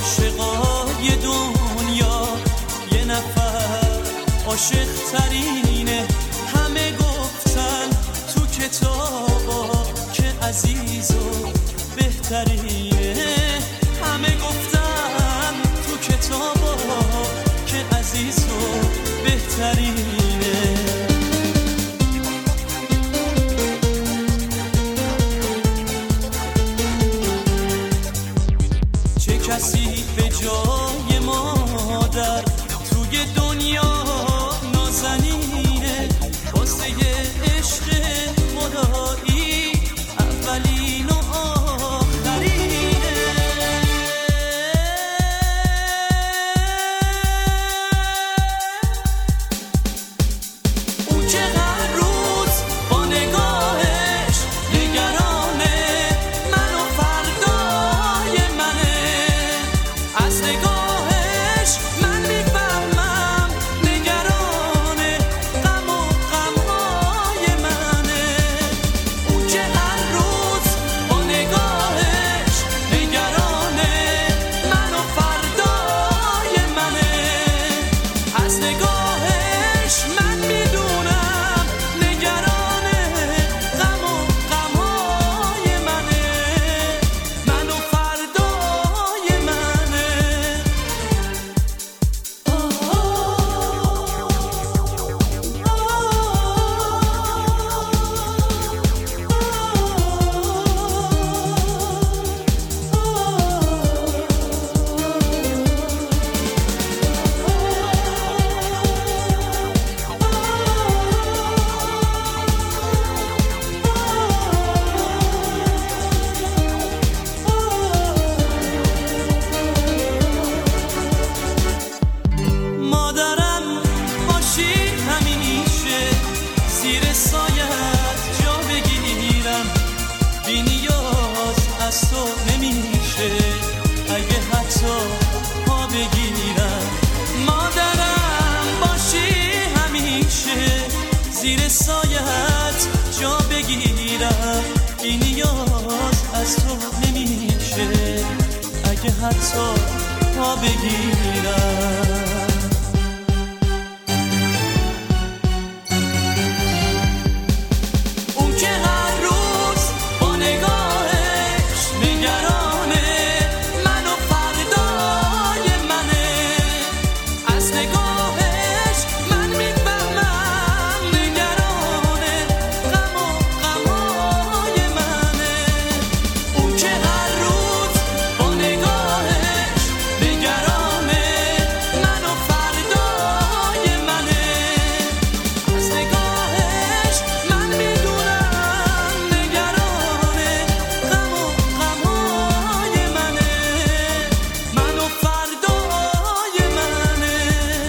عاشقای دنیا یه نفر عاشق ترینه. همه گفتن تو کتابا که عزیز و بهترینه. همه گفتن تو کتابا که عزیز و بهترینه. چه کسی به جای مادر توی دنیا نازنینه. واسه عشق خدایی اولین و آخرینه. اون که هر روز با نگاهش نگرانه من و فردای منه. از نگاهش من میفهمم نگرانه غم و غمهای منه. اون که هر روز با نگاهش نگرانه من و فردای منه. از نگاهش من میدونم نگرانه غم و غمهای منه. من و فردای منه. مادرم باشی همیشه زیر سایت جا بگیرم. بی نیاز از تو نمیشه اگه حتی پا بگیرم. مادرم باشی همیشه زیر سایت جا بگیرم. بی نیاز از تو نمیشه اگه حتی پا بگیرم. اون که هر روز با نگاهش نگرانه من و فردای منه. از نگاهش من میفهمم نگرانه غم و غمهای منه. اون که هر روز با نگاهش نگرانه من و فردای منه. از نگاهش من میدونم نگرانه غم و غمهای منه. من و فردای منه.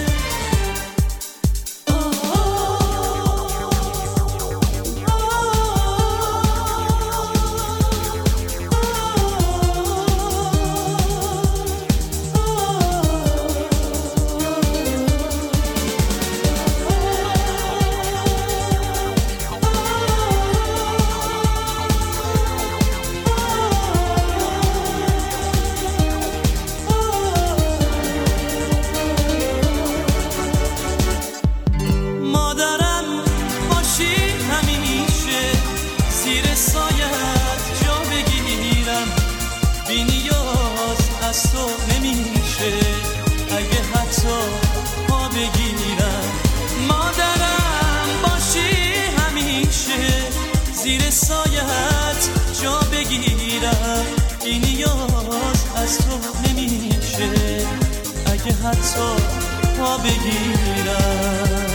مادرم باشی همیشه زیر سایت جا بگیرم. بی نیاز از تو نمیشه اگه حتی پا بگیرم. مادرم باشی همیشه زیر سایت جا بگیرم. بی نیاز از تو نمیشه اگه حتی پا بگیرم.